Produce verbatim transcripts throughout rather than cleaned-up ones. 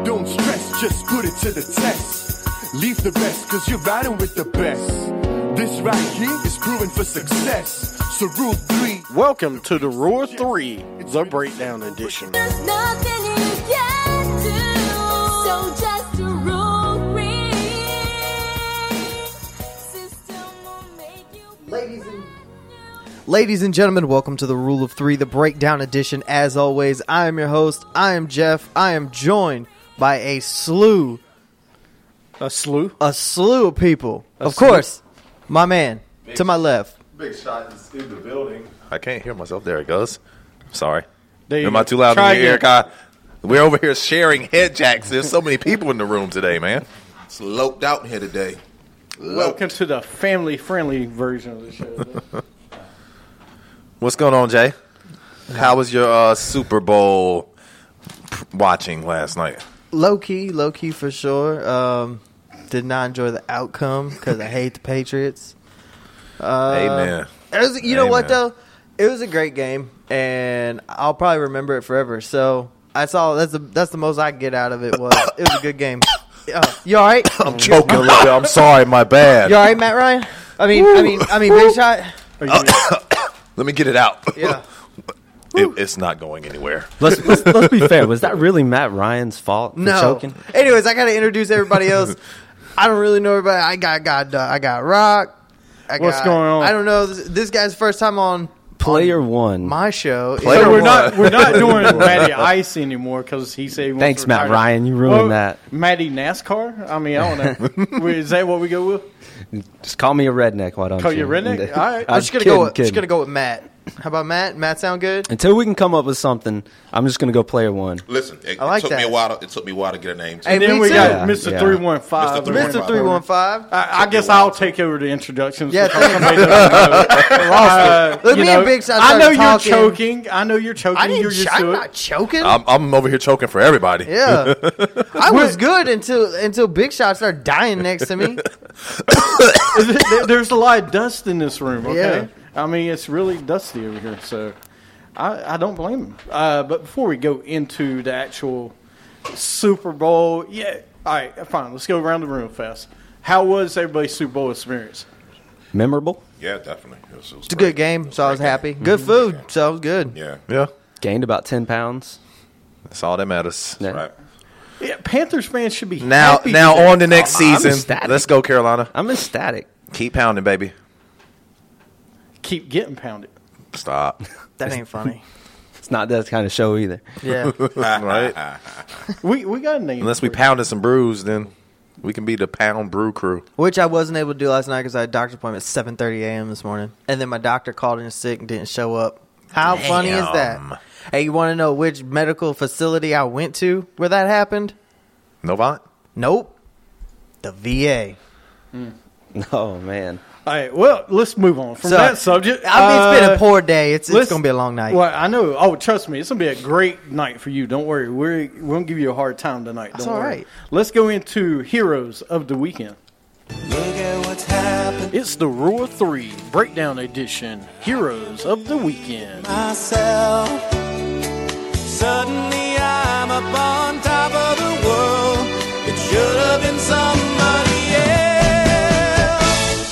Don't stress, just put it to the test. Leave the rest, cause you're riding with the best. This right here is proven for success. So rule three. Welcome to the Rule three, the Breakdown Edition. There's nothing you can do, so just rule three. System will make you Ladies and Ladies and gentlemen, welcome to the Rule of Three, the Breakdown Edition. As always, I am your host. I am Jeff. I am joined by a slew, A slew? a slew of people. A of slew? course, my man to my left. Big shot is in the building. I can't hear myself. There it goes. Sorry. There you Am I go. too loud Try in your ear, again. Kai? We're over here sharing head jacks. There's so many people in the room today, man. It's loped out here today. Welcome to the family-friendly version of the show. What's going on, Jay? How was your uh, Super Bowl p- watching last night? Low key, low key for sure. Um, did not enjoy the outcome because I hate the Patriots. Uh, Amen. It was, you know Amen. what though? It was a great game, and I'll probably remember it forever. So I saw that's the that's the most I could get out of it was it was a good game. Uh, you all right? I'm choking a little bit. I'm sorry, my bad. You all right, Matt Ryan? I mean, I mean, I mean, big shot. Are you- Let me get it out. Yeah. It, it's not going anywhere. Let's, let's let's be fair. Was that really Matt Ryan's fault for No. choking? Anyways, I gotta introduce everybody else. I don't really know everybody. I got got uh, I got Rock. I What's got- going on? I don't know. This, this guy's first time on Player on one. my show. Player So we're one. not we're not doing Matty Ice anymore because he said he wants Thanks, to Matt retire. Ryan. You ruined Well, that. Matty NASCAR? I mean, I don't know. Is that what we go with? Just call me a redneck. Why don't Call you? you a redneck? All right. I'm just gonna kidding, go. With, just kidding. gonna go with Matt. How about Matt? Matt sound good? Until we can come up with something, I'm just gonna go player one. Listen, it, I like it took me that. a while. To, it took me a while to get a name. Too. Hey, And then me we too. got Yeah, Mister yeah. three one five. Mister Mister three one five. I, I guess I'll take over the introductions. Yeah, because thanks. somebody doesn't know. Uh, Look, you me know, and Big Shot I know started you're talking. choking. I know you're choking. I didn't. You're Ch- used I'm to not it. choking. I'm, I'm over here choking for everybody. yeah, I was good until until Big Shot started dying next to me. There- There's a lot of dust in this room. Okay, Yeah. I mean it's really dusty over here, so I, I don't blame him. Uh, but before we go into the actual Super Bowl, yeah, all right, fine. Let's go around the room fast. How was everybody's Super Bowl experience? Memorable. Yeah, definitely. It was, it was It's a good game, so I was happy. Good food, so I was good. Yeah, Yeah. Gained about ten pounds. That's all that matters. Yeah. right. Yeah, Panthers fans should be Now, happy now today. on the next I'm- I'm season. ecstatic. Let's go, Carolina. I'm ecstatic. Keep pounding, baby. Keep getting pounded. Stop. That ain't funny. It's not that kind of show either. Yeah. Right? We we got a name. Unless we for it. pounded some brews, then we can be the Pound Brew Crew. Which I wasn't able to do last night because I had a doctor's appointment at seven thirty a.m. this morning. And then my doctor called in sick and didn't show up. How funny is Damn. that? Hey, you want to know which medical facility I went to where that happened? Novant? Nope. The V A. Oh man. All right, well, let's move on from So, that subject. I mean, it's been Uh, a poor day. It's, it's let's- going to be a long night. Well, I know. Oh, trust me, it's gonna be a great night for you. Don't worry, we're we're gonna give you a hard time tonight. That's Don't all worry. right. Let's go into heroes of the weekend. Look at what's happened It's the Rule Three Breakdown Edition. Heroes of the weekend. myself. Suddenly I'm up on top of the world. It should have been somebody else.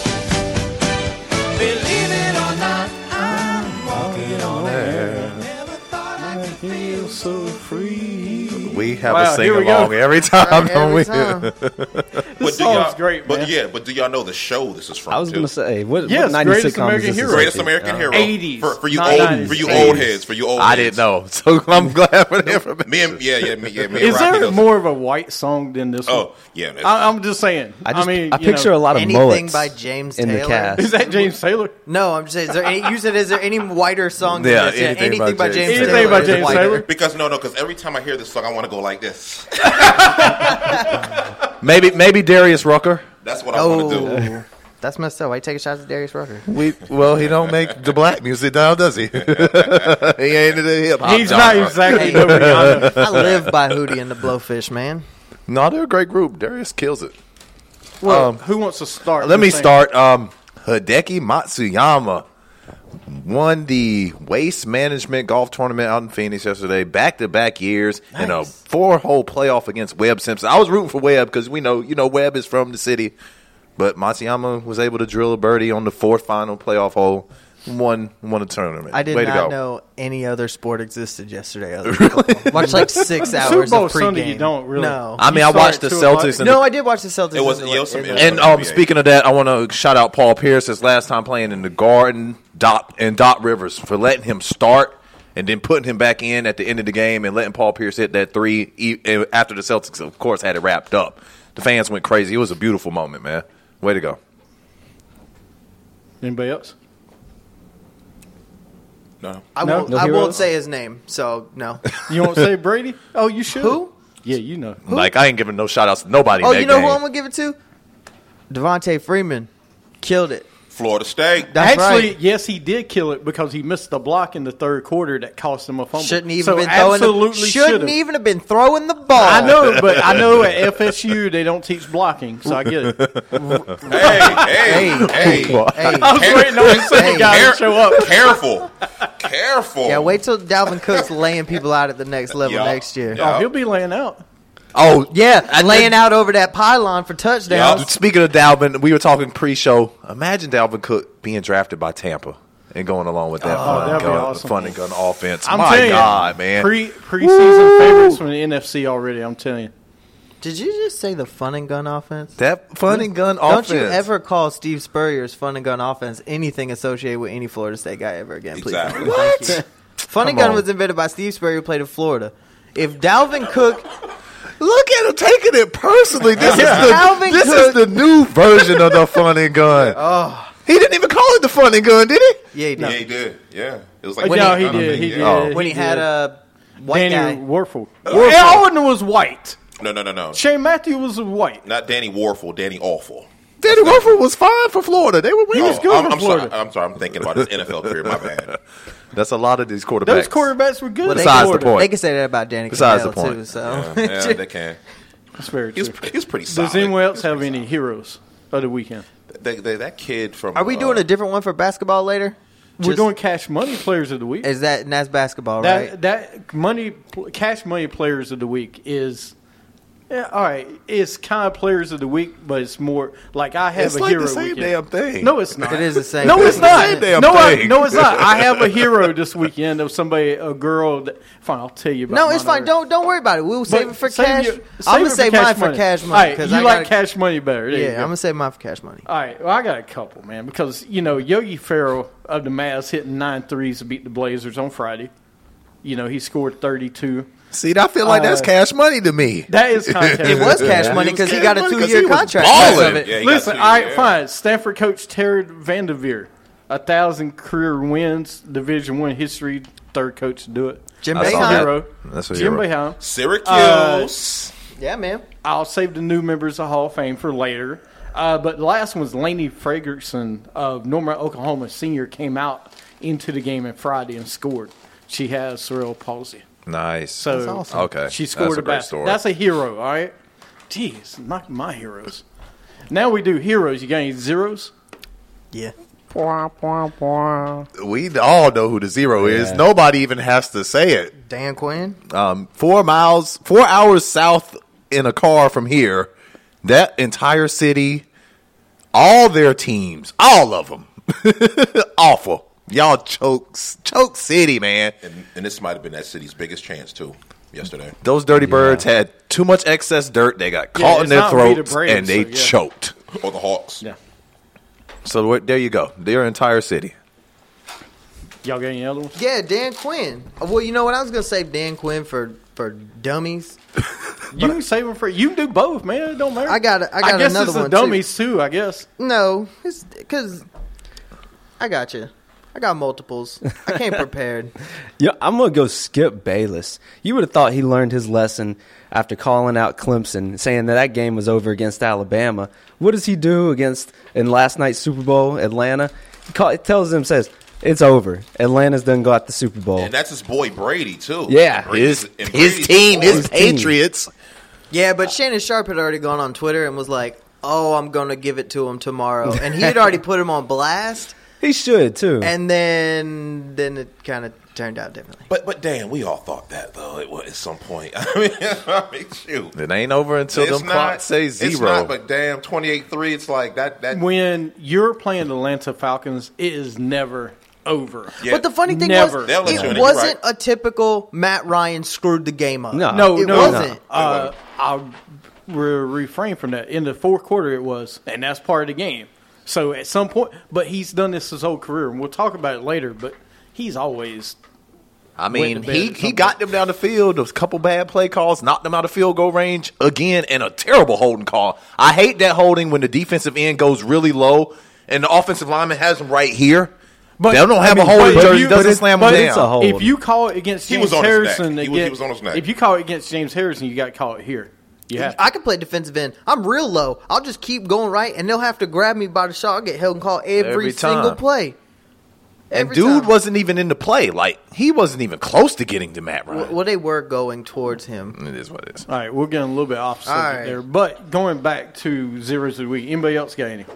Believe it or not, I'm walking on air. Never thought I could feel So free. We have Wow, a sing here we go. along every time, don't Every we? time. This do song's y'all, great, but man. yeah, but do y'all know the show this is from? I was too? gonna say what, Yes, what nineties Greatest sitcom American is this Hero. Greatest to? American Uh, Hero. eighties, for, for you not old nineties. for you eighties. old heads for you old. I heads. didn't know, so I'm glad for the information. Me and yeah yeah me, yeah me. Is and Rocky there knows- more of a white song than this one? Oh yeah. that's- I, I'm just saying. I just I, mean, you picture know, a lot of Anything mullets by James in the Taylor? cast. Is that James Taylor? No, I'm just saying. Is there any, you said, is there any whiter song than Yeah, this? Yeah, anything anything by by James James Taylor. Taylor. Anything by is James whiter. Taylor? Because no, no, because every time I hear this song, I want to go like this. Maybe, maybe Darius Rucker. That's what I want to do. Oh, that's messed up. Why you taking shots at Darius Rucker? We well, he don't make the black music now, does he? he ain't into the hip hop. He's not genre. exactly Hey. no Rihanna. I live by Hootie and the Blowfish, man. No, they're a great group. Darius kills it. Well, Um, who wants to start? Let me this thing? start. Um, Hideki Matsuyama, won the Waste Management Golf Tournament out in Phoenix yesterday, back-to-back years, nice. In a four-hole playoff against Webb Simpson. I was rooting for Webb because we know, you know, Webb is from the city. But Matsuyama was able to drill a birdie on the fourth final playoff hole. Won won a tournament. I did Way not know any other sport existed yesterday. Other than football. Watched like six hours Super Bowl of pregame. Sunday, you don't really. No, I mean, You I saw watched it the too, Celtics. And no, the, I did watch the Celtics. It was- in the- it was some in the- interesting- and um, N B A. speaking of that, I want to shout out Paul Pierce his last time playing in the Garden, Dot and Dot Rivers for letting him start and then putting him back in at the end of the game and letting Paul Pierce hit that three e- after the Celtics, of course, had it wrapped up. The fans went crazy. It was a beautiful moment, man. Way to go. Anybody else? No. I No? won't. No I won't heroes? say his name. So no. You won't say Brady? Oh, you should. Who? Yeah, you know. Like, I ain't giving no shout-outs to nobody Oh, in that you know game. who I'm gonna give it to? Devontae Freeman killed it. Florida State. That's Actually, right. yes, he did kill it because he missed the block in the third quarter that cost him a fumble. Shouldn't even so been throwing. absolutely The, shouldn't should've. even have been throwing the ball. I know, but I know at F S U they don't teach blocking, so I get it. Hey, hey, Hey, hey. hey. I was waiting on the second Hey. guy Care- to show up. Careful. Careful. Yeah, wait till Dalvin Cook's laying people out at the next level Yeah. next year. Yeah. Oh, he'll be laying out. Oh, Yeah, laying out over that pylon for touchdowns. Speaking of Dalvin, we were talking pre-show. Imagine Dalvin Cook being drafted by Tampa and going along with that fun, and that'd be gun, awesome. fun and gun offense. I'm My telling God, you, man. Pre preseason favorites from the N F C already. I'm telling you. Did you just say the fun and gun offense? that fun and gun Don't offense. you ever call Steve Spurrier's fun and gun offense anything associated with any Florida State guy ever again, please? Exactly. Thank you. Fun and Come gun on. was invented by Steve Spurrier, who played in Florida. If Dalvin Cook, Look at him taking it personally. This, Yeah. is, Dalvin the, this Cook- is the new version of the fun and gun. oh He didn't even call it the fun and gun, did he? yeah, he did. Yeah, he did. Yeah. It was like Oh, no, I he don't did. think- He yeah. did. Oh. when he, had did. a white Danny guy. Warfel. Alden was white. No, no, no, no. Shane Matthew was white. Not Danny Warfel. Danny Awful. Danny Wolford was fine for Florida. They were winning. was good I'm, for I'm sorry. Florida. I'm sorry. I'm thinking about his N F L career. My bad. That's a lot of these quarterbacks. Those quarterbacks were good. Well, at they Besides Florida. the point. They can say that about Danny Besides Cannell, the point. too. So Yeah, yeah, they can. That's very He was, true. he was pretty solid. Does anyone else He was have pretty any heroes of the weekend? solid. They, they, that kid from. are we uh, doing a different one for basketball later? We're Just- doing cash money players of the week. Is that and that's basketball, That right? that money cash money players of the week is yeah, all right. It's kind of players of the week, but it's more like I have It's a like hero the same weekend. damn thing. No, it's not. It is the same No, thing. it's It's the not. same damn no, I, thing. no, it's not. I have a hero this weekend of somebody, a girl. That, fine, I'll tell you about. No, mine it's fine. later. Don't don't worry about it. We'll save But it for save cash. your- I'm save gonna it save mine for cash money All right, because you I like gotta- cash money better. There you Yeah, go. I'm gonna save mine for cash money. All right, well, I got a couple, man, because, you know, Yogi Ferrell of the Mavs hitting nine threes to beat the Blazers on Friday. You know, he scored thirty-two. See, I feel like that's Uh, cash money to me. That is kind of It was cash Yeah. money It was because he cash got a money 'cause two-year he was contract. balling. because of it. Yeah, he got Listen, two, all right, yeah. fine. Stanford coach Terry Vanderveer, a thousand career wins, Division One history, third coach to do it. Jim I saw Boeheim. that. Hero. That's a Jim hero. Boeheim. Syracuse. Yeah, man. I'll save the new members of Hall of Fame for later. Uh, but the last one was Lainey Fragerson of Norman, Oklahoma, senior, came out into the game on Friday and scored. She has cerebral palsy. Nice. So That's awesome. Okay. she scored That's a, a great basket. story. That's a hero, all right? Jeez, not my heroes. Now we do heroes. You got any zeros? Yeah. We all know who the zero is. Yeah. Nobody even has to say it. Dan Quinn. Um, four miles, four hours south in a car from here, that entire city, all their teams, all of them, awful. Y'all chokes, choke city, man. And, and this might have been that city's biggest chance, too, yesterday. Those dirty birds had too much excess dirt. They got Yeah, caught in it's their not Vita throats Braves, and they so, yeah. choked. Or the Hawks. Yeah. So where- there you go. Their entire city. Y'all got any other ones? Yeah, Dan Quinn. Well, you know what? I was gonna save Dan Quinn for for dummies. You can save them for. You can do both, man. It don't matter. I got I got guess another it's the one dummies too. I guess. too. No, it's because I got you. I got multiples. I came prepared. Yeah, I'm gonna go Skip Bayless. You would have thought he learned his lesson after calling out Clemson, saying that that game was over against Alabama. What does he do against in last night's Super Bowl, Atlanta? He call, it tells them, says it's over. Atlanta's done got the Super Bowl. And that's his boy Brady, too. Yeah. And Brady's- His, and his Brady's team, boy. his His team. Patriots. Yeah, but Shannon Sharp had already gone on Twitter and was like, "Oh, I'm gonna give it to him tomorrow," and he had already put him on blast. He should too. And then then it kind of turned out differently. But but damn, we all thought that though. It was at some point. I mean, I mean shoot. It ain't over until It's them not- clocks say It's zero. not, but damn, twenty-eight three, it's like that. that When you're playing the Atlanta Falcons, it is never over. yeah. But the funny thing Never. was, They'll let you in it it, wasn't right. a typical Matt Ryan screwed the game up. No. No, it no, wasn't. Uh, I'll re- refrain from that. In the fourth quarter, it was, and that's part of the game. So at some point, but he's done this his whole career, and we'll talk about it later. But he's always I mean, went to bed he, at he some got point. them down the field. Those couple bad play calls, knocked them out of field goal range again, and a terrible holding call. I hate that holding when the defensive end goes really low and the offensive lineman has them right here. But they don't have I mean, a holding but if jersey, you- doesn't but slam but them it's a down. hold. If you call it against He James was on his Harrison, neck. He was- he again- was on his neck. if you call it against James Harrison, you got to call it here. You have to. I can play defensive end. I'm real low. I'll just keep going right, and they'll have to grab me by the shot. I'll get held and call every, Every single time. play. And Every dude time. wasn't even in the play. Like, he wasn't even close to getting to Matt Ryan. Well, well, they were going towards him. It is what it is. All right, we're getting a little bit off subject All right. there, but going back to zeros of the week. Anybody else got any?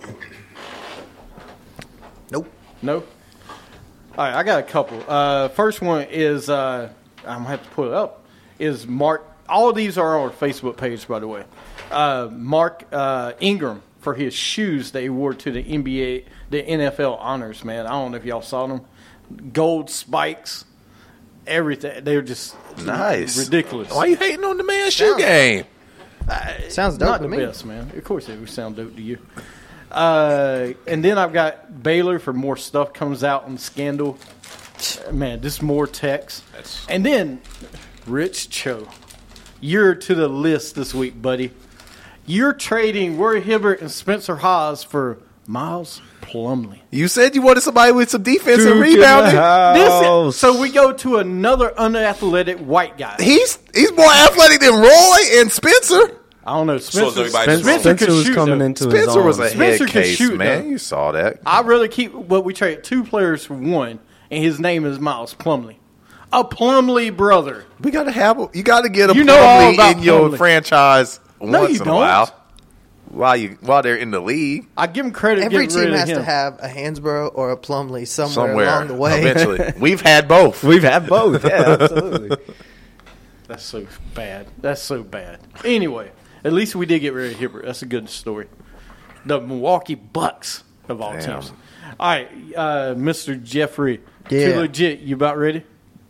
Nope. No. All right, I got a couple. Uh, first one is uh, I'm gonna have to pull it up. Is Mark? All of these are on our Facebook page, by the way. Uh, Mark uh, Ingram for his shoes that he wore to the N B A, the N F L honors. Man, I don't know if y'all saw them. Gold spikes, everything. They're just Nice. ridiculous. Why you hating on the man's shoe Sounds- game? Sounds dope Not to the me. best, man. Of course, it would sound dope to you. Uh, and then I've got Baylor for more stuff comes out on Scandal. Man, just more text. That's- And then Rich Cho, you're to the list this week, buddy. You're trading Roy Hibbert and Spencer Haas for Miles Plumlee. You said you wanted somebody with some defense and Duke in the rebounding. house. This, so we go to another unathletic white guy. He's he's more athletic than Roy and Spencer. I don't know. So is Spencer, everybody Spencer, just Spencer could was shoot, coming though. into his Spencer own. was a Spencer head can case, shoot, man. though. You saw that. I really keep what we trade two players for one, and his name is Miles Plumlee, a Plumlee brother. We gotta have. You gotta get a You know all Plumlee about in your Plumlee. franchise No, once you in don't. a while. While you while they're in the league I give him credit. Every getting rid team of has him. to have a Hansborough or a Plumlee somewhere, somewhere along the way. eventually. We've had both. We've had both. Yeah, absolutely. That's so bad. That's so bad. Anyway, at least we did get rid of Hibbert. That's a good story. The Milwaukee Bucks of all Damn. teams. All right, uh, Mister Jeffrey. Yeah. Too legit. You about ready?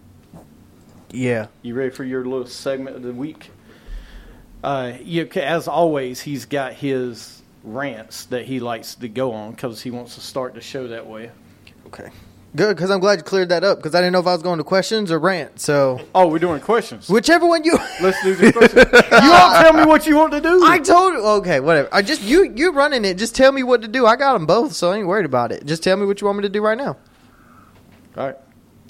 Yeah. You ready for your little segment of the week? Uh, you, as always, he's got his rants that he likes to go on because he wants to start the show that way. Okay. Good, because I'm glad you cleared that up, because I didn't know if I was going to questions or rant. So Oh, we're doing questions. whichever one you. Let's do the questions. You don't tell me what you want to do. I told you. Okay, whatever. I just you you running it. Just tell me what to do. I got them both, so I ain't worried about it. Just tell me what you want me to do right now. All right.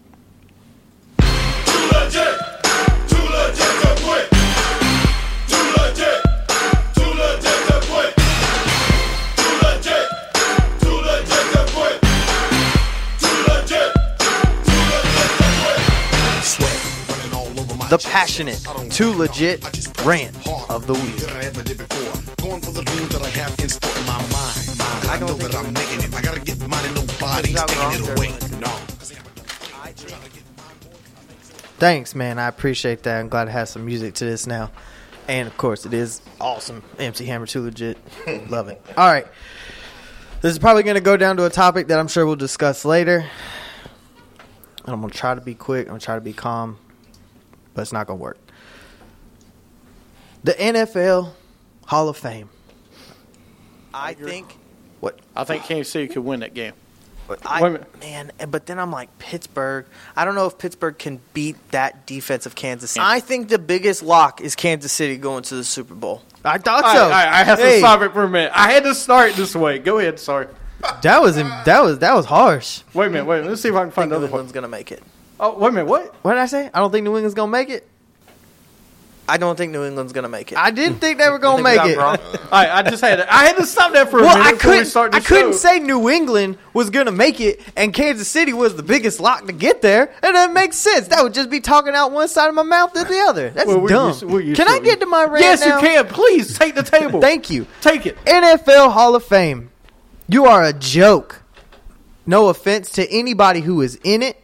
Too legit, too legit to quit. Too legit, too legit to quit. Too legit, too legit to quit. Too legit, too legit to quit. Sweat running all over my The chest. passionate, I don't too give a legit fuck. I just rant hard of the week. than I ever did before. Going for the dreams that I have in store in my mind. mind. I, don't know think that I'm making it. I gotta get mine and nobody's that wrong, taking it sir? away. No. Thanks, man. I appreciate that. I'm glad to have some music to this now. And, of course, it is awesome. M C Hammer, too legit. Love it. All right. This is probably going to go down to a topic that I'm sure we'll discuss later. And I'm going to try to be quick. I'm going to try to be calm. But it's not going to work. The N F L Hall of Fame. I think... What? I think Kansas City could win that game. I, Wait a minute. man, but then I'm like, Pittsburgh. I don't know if Pittsburgh can beat that defense of Kansas City. I think the biggest lock is Kansas City going to the Super Bowl. I thought All right, so. all right, I have Hey, to stop it for a minute. I had to start this way. Go ahead. Sorry. That was that was that was harsh. Wait a minute. Wait a minute. Let's see if I can I find think New another one. England's gonna make it. Oh, wait a minute. What? What did I say? I don't think New England's gonna make it. I don't think New England's gonna make it. I didn't think they were gonna make it. All right, I just had to, I had to stop that for a Well, minute I before we couldn't. start the I couldn't show. say New England was gonna make it, and Kansas City was the biggest lock to get there, and that makes sense. That would just be talking out one side of my mouth than the other. That's Well, we're dumb. used- we're used Can to I it. get to my rant Yes, now? you can. Please take the table. Thank you. Take it. N F L Hall of Fame. You are a joke. No offense to anybody who is in it.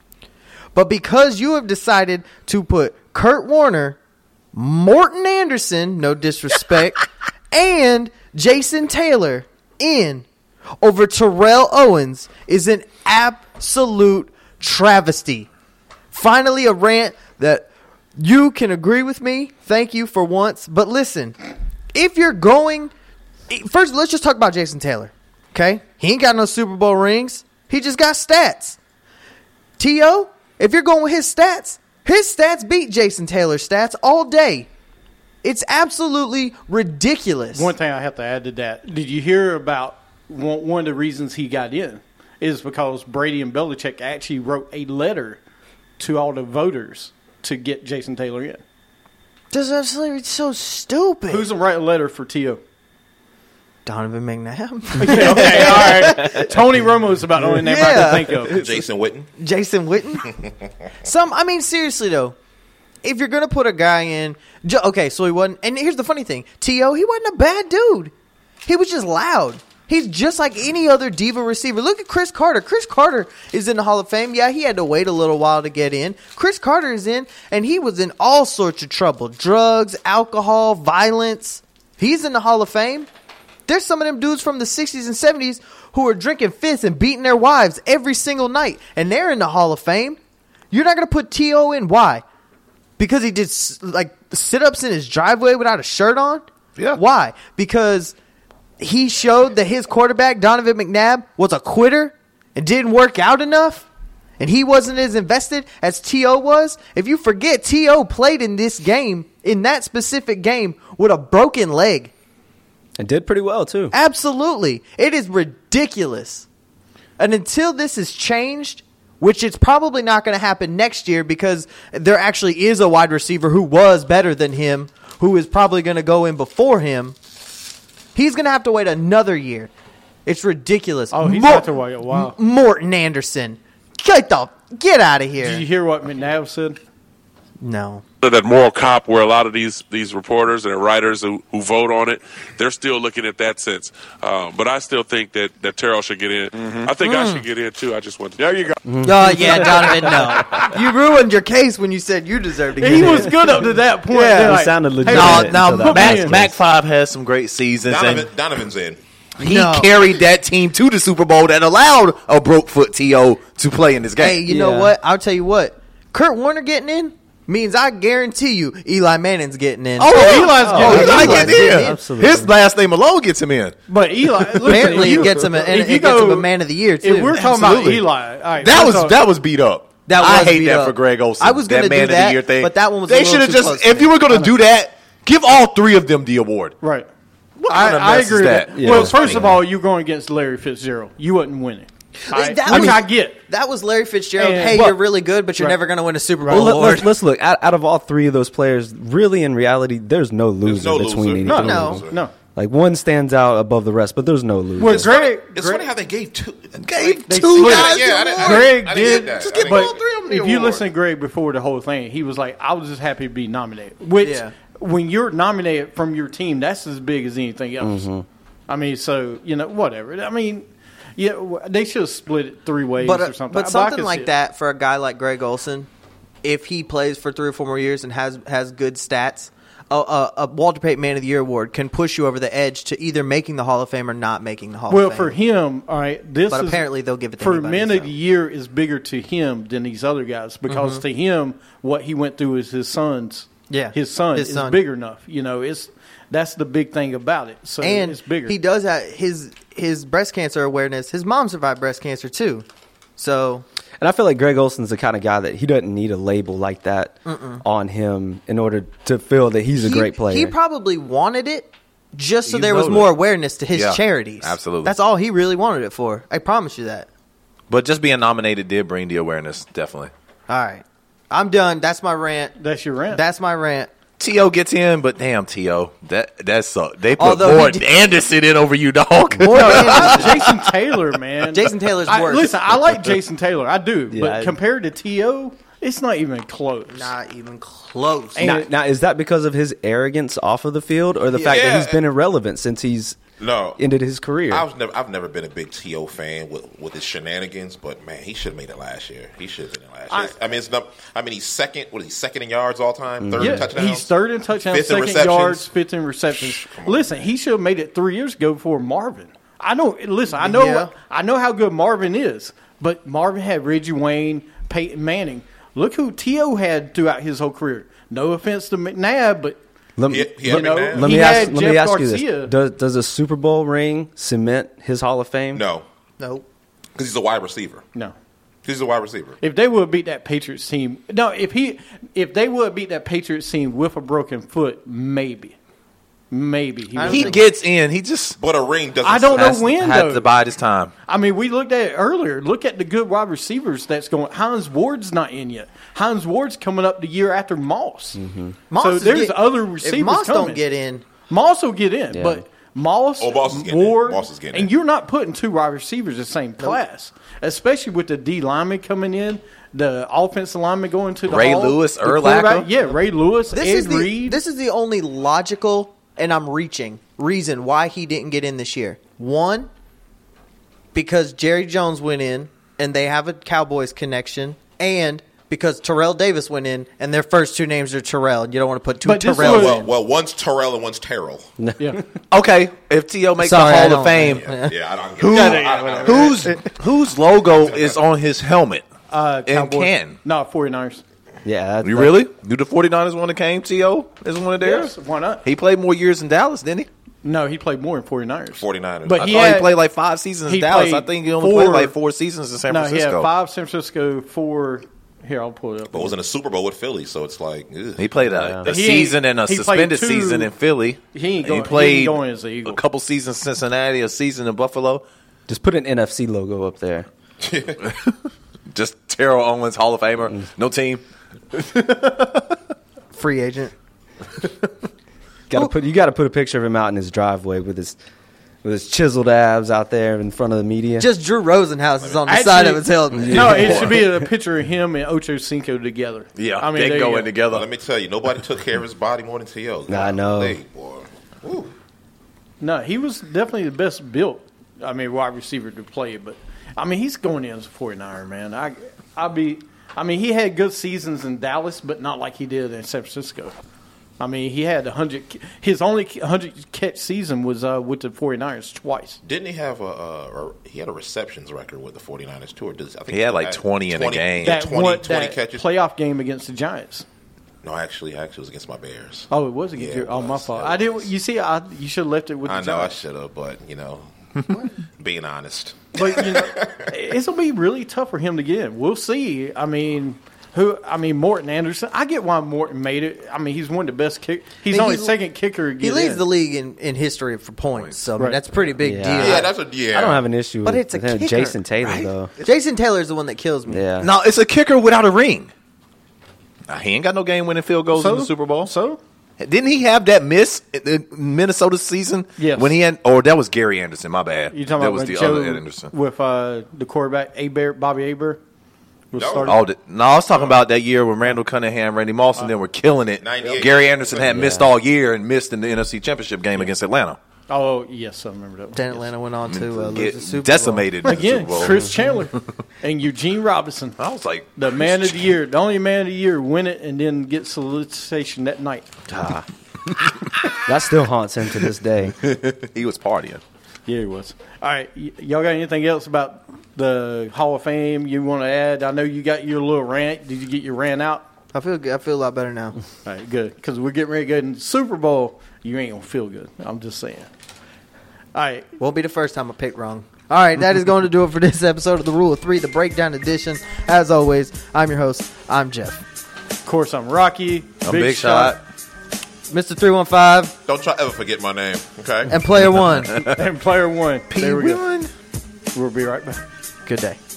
But because you have decided to put Kurt Warner, Morton Anderson, no disrespect, and Jason Taylor in over Terrell Owens is an absolute travesty. Finally, a rant that you can agree with me. Thank you for once. But listen, if you're going... First, let's just talk about Jason Taylor. Okay? He ain't got no Super Bowl rings. He just got stats. T O, if you're going with his stats, his stats beat Jason Taylor's stats all day. It's absolutely ridiculous. One thing I have to add to that. Did you hear about one, one of the reasons he got in is because Brady and Belichick actually wrote a letter to all the voters to get Jason Taylor in. This is absolutely so stupid. Who's going to write a letter for T O? Donovan McNabb. Okay, all right. Tony Romo is about the only name Yeah. I can think of. Jason Witten. Jason Witten. Some, I mean, seriously though, if you're gonna put a guy in, jo- okay, so he wasn't. And here's the funny thing: T O, he wasn't a bad dude. He was just loud. He's just like any other diva receiver. Look at Chris Carter. Chris Carter is in the Hall of Fame. Yeah, he had to wait a little while to get in. Chris Carter is in, and he was in all sorts of trouble: drugs, alcohol, violence. He's in the Hall of Fame. There's some of them dudes from the sixties and seventies who are drinking fifths and beating their wives every single night, and they're in the Hall of Fame. You're not going to put T O in. Why? Because he did like sit-ups in his driveway without a shirt on? Yeah. Why? Because he showed that his quarterback, Donovan McNabb, was a quitter and didn't work out enough, and he wasn't as invested as T O was. If you forget, T O played in this game, in that specific game, with a broken leg. And did pretty well, too. Absolutely. It is ridiculous. And until this is changed, which it's probably not going to happen next year because there actually is a wide receiver who was better than him, who is probably going to go in before him, he's going to have to wait another year. It's ridiculous. Oh, he's Mor- got to wait a while. M- Morton Anderson. Get the get out of here. Did you hear what McNabb said? No. That moral cop where a lot of these these reporters and writers who, who vote on it, they're still looking at that sense. Um, but I still think that, that Terrell should get in. Mm-hmm. I think Mm. I should get in, too. I just want to. There you go. Oh, yeah, Donovan, no. You ruined your case when you said you deserved to get He in. was good up to that point. Yeah. They're It like, sounded hey, legit. No, until no, that Mac, last Mac case. Five has some great seasons, Donovan, and Donovan's in. he No. carried that team to the Super Bowl that allowed a broke foot T O to play in this Hey, game. you know Yeah. what? I'll tell you what. Kurt Warner getting in means I guarantee you Eli Manning's getting in. Oh, yeah. Eli's Oh, getting Eli in. getting Eli's in. getting in. Absolutely. His last name alone gets him in. But Eli, listen, Apparently, if you- it gets him a, and if it you gets him a go- man of the year too. If we're talking about Absolutely. Eli, all right, That let's was talk- that was beat up. That I was hate beat that up. for Greg Olsen. I was gonna that do man that, of the year thing. but that one was a They little should have too just close to if me. you were going to do that, give all three of them the award. right. What I, kind of I mess agree is with that? that. Yeah, well, it's first funny. of all, you're going against Larry Fitzgerald. You wasn't winning. All right? That Which was- I get. That was Larry Fitzgerald. And- hey, but- you're really good, but you're Right. never going to win a Super Bowl Right. Well, let, award. let's, let's look. Out, out of all three of those players, really, in reality, there's no loser no between loser. any No, of No. them. No. Like, one stands out above the rest, but there's no loser. Well, Greg, It's Greg, funny how they gave two. Gave They two split it. guys Yeah, I the didn't- award. Greg I didn't did. get that. Just I give didn't but get all three of them the if you award. listen to Greg before the whole thing, he was like, "I was just happy to be nominated." Which, Yeah. when you're nominated from your team, that's as big as anything else. I mean, so you know, whatever. I mean, yeah, w- they should have split it three ways but or uh, something. but I something could see like it. that for a guy like Greg Olsen, if he plays for three or four more years and has has good stats, a, a, a Walter Payton Man of the Year award can push you over the edge to either making the Hall of Fame or not making the Hall Well, of Fame. for him, all right. This But is, apparently they'll give it to for anybody, men so. of the year is bigger to him than these other guys because Mm-hmm. to him, what he went through is his son's. Yeah, his son his is son. big enough. You know, it's that's the big thing about it. So and it's bigger. he does have his his breast cancer awareness. His mom survived breast cancer too, so And I feel like Greg Olson's the kind of guy that he doesn't need a label like that on him in order to feel that he's a he, great player. He probably wanted it just so He's there was voted. more awareness to his Yeah, charities. absolutely. That's all he really wanted it for. I promise you that. But just being nominated did bring the awareness, definitely. All right. I'm done. That's my rant. that's your rant. That's my rant. T O gets in, but damn T O, that that's so they put Although he Morton did- Anderson in over you, dog. Morton No, Anderson- Jason Taylor, man. Jason Taylor's I, worse. Listen, I like Jason Taylor. I do. Yeah, but I- compared to T O, it's not even close. Not even close. And- now, now, is that because of his arrogance off of the field or the fact that Yeah. he's been irrelevant since he's No, ended his career. I was never. I've never been a big T O fan with with his shenanigans, but man, he should have made it last year. He should have been it last year. I, I mean, it's not. I mean, he's second. What is he? Second in yards all time. Third in Yeah, touchdowns. he's third in touchdowns, Fifth in second receptions. yards, fifth in receptions. Listen, he should have made it three years ago before Marvin. I know. Listen, I know. Yeah. I know how good Marvin is, but Marvin had Reggie Wayne, Peyton Manning. Look who T O had throughout his whole career. No offense to McNabb, but Let He- me, he had you know, McNabb. let he me ask, had let me Jeff ask you Garcia. this. Does, does a Super Bowl ring cement his Hall of Fame? No, Nope. because he's a wide receiver. No. He's a wide receiver. If they would have beat that Patriots team, no. If he, if they would have beat that Patriots team with a broken foot, maybe, maybe he. I would. He gets in. He just But a ring doesn't. I don't know has, when, had though. to bide his time. I mean, we looked at it earlier. Look at the good wide receivers that's going. Hines Ward's not in yet. Hines Ward's coming up the year after Moss. Moss So is there's get- other receivers If Moss coming. don't get in, Moss will get in, Yeah. but Moss, Oh, Moss is getting in. Ward, Moss is getting and in. you're not putting two wide receivers in the same class, especially with the D lineman coming in, the offensive lineman going to the Ray hall, Lewis, the Urlacher. quarterback- yeah, Ray Lewis, this Ed is the Reed. this is the only logical, and I'm reaching reason why he didn't get in this year. One, because Jerry Jones went in, and they have a Cowboys connection, and because Terrell Davis went in, and their first two names are Terrell, and you don't want to put two But this Terrells was- Well, in. well, one's Terrell and one's Terrell. yeah. Okay, if T O makes Sorry, the I Hall don't- of Fame, Yeah, yeah, I don't get who, it. I don't- I don't- whose whose logo is on his helmet? Uh, And Cowboys. Ken. No, 49ers. Yeah. That, You really? Do the 49ers want to came T O as one of theirs? Yes, why not? He played more years in Dallas, didn't he? No, he played more in 49ers. 49ers. But I he, thought had, he played like five seasons he in Dallas. I played think he only four- played like four seasons in San no, he Francisco. had five San Francisco, four. Here, I'll pull it up. But was in a Super Bowl with Philly, so it's like ugh. He played a, Yeah. a He ain't- season and a he played suspended two- season in Philly. He ain't And going- he played he ain't going as an Eagle. a couple seasons in Cincinnati, a season in Buffalo. Just put an N F C logo up there. Just Terrell Owens, Hall of Famer. Mm. No team. Free agent. Got to put you got to put a picture of him out in his driveway with his with his chiseled abs out there in front of the media. Just Drew Rosenhaus is on the Actually- side of his helmet. No, it should be a picture of him and Ocho Cinco together. Yeah, I mean, they there go you in together. Well, let me tell you, nobody took care of his body more than T O. I know. Hey, boy. Woo. No, he was definitely the best built. I mean, wide receiver to play, but I mean, he's going in as a 49er, man. I, I'll be. I mean, he had good seasons in Dallas, but not like he did in San Francisco. I mean, he had a hundred. His only hundred catch season was uh, with the 49ers twice. Didn't he have a, a, a he had a receptions record with the 49ers too? Or does, I think He had like twenty in a game. Yeah, That twenty, one, twenty that catches. playoff game against the Giants. No, actually, actually, it was against my Bears. Oh, it was against Yeah, your. it Oh, my was. fault. It I didn't. was. You see, I you should have left it with the I know I Giants. should have, but you know, being honest. But you know, it's gonna be really tough for him to get in. We'll see. I mean, who? I mean, Morton Anderson. I get why Morton made it. I mean, he's one of the best kick. He's He- only he's- second kicker. To He get leads in. the league in, in history for points, so I mean, Right. that's a pretty big Yeah. deal. Yeah, that's a yeah. I don't have an issue But with, it's a with him. kicker, Jason Taylor right? though. Jason Taylor's the one that kills me. Yeah. No, it's a kicker without a ring. Nah, he ain't got no game-winning field goals So? in the Super Bowl. So Didn't he have that miss in the Minnesota season? Yes. When he had, or that was Gary Anderson. My bad. you talking that about was when the Joe other Anderson. with uh, the quarterback Aber, Bobby Aber was No. starting? Oh, the, no, I was talking about that year when Randall Cunningham, Randy Moss, and them were killing it. ninety-eight. Gary Anderson had missed Yeah. all year and missed in the N F C Championship game against Atlanta. Oh, yes, I remember that. One. Then Atlanta went on to uh, lose Get the Super decimated in the Again, Super Bowl. Chris Chandler and Eugene Robinson, I was like, the man of the year, the only man of the year, win it and then get solicitation that night. That still haunts him to this day. he was partying. Yeah, he was. All right, y- y'all got anything else about the Hall of Fame you want to add? I know you got your little rant. Did you get your rant out? Bowl. I feel good. I feel a lot better now. All right, good. Because we're getting ready to go in the Super Bowl. You ain't going to feel good. I'm just saying. All right. Won't be the first time I picked wrong. All right, that is going to do it for this episode of the Rule of Three, the Breakdown Edition. As always, I'm your host. I'm Jeff. Of course, I'm Rocky. I'm Big, Shot. Mister three one five Don't try ever forget my name, okay? and Player One. And player one. P There we go. one. We'll be right back. Good day.